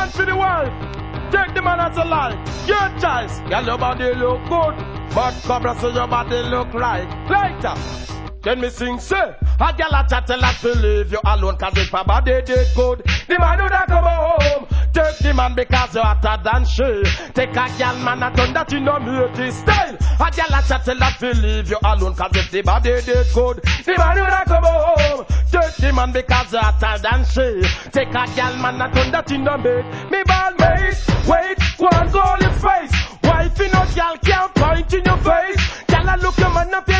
for the world. Take the man as a lie. Your choice. Girl, your body look good, but Cobra say your body look right. Later. Then me sing say, a gal a chat tell her to leave you alone, cause if her body did good, the man would have come home. Take the man because you're hotter than she. Take a gal man and turn that in a beauty style. A gal a chat tell her to leave you alone, cause if the body did good, the man would have come home. Take the man because you're hotter than she. Take a gal man and turn that in a mate. Me ball mate, wait, one goal in face. Wife in a gal can't point in your face. Gal a look your man up your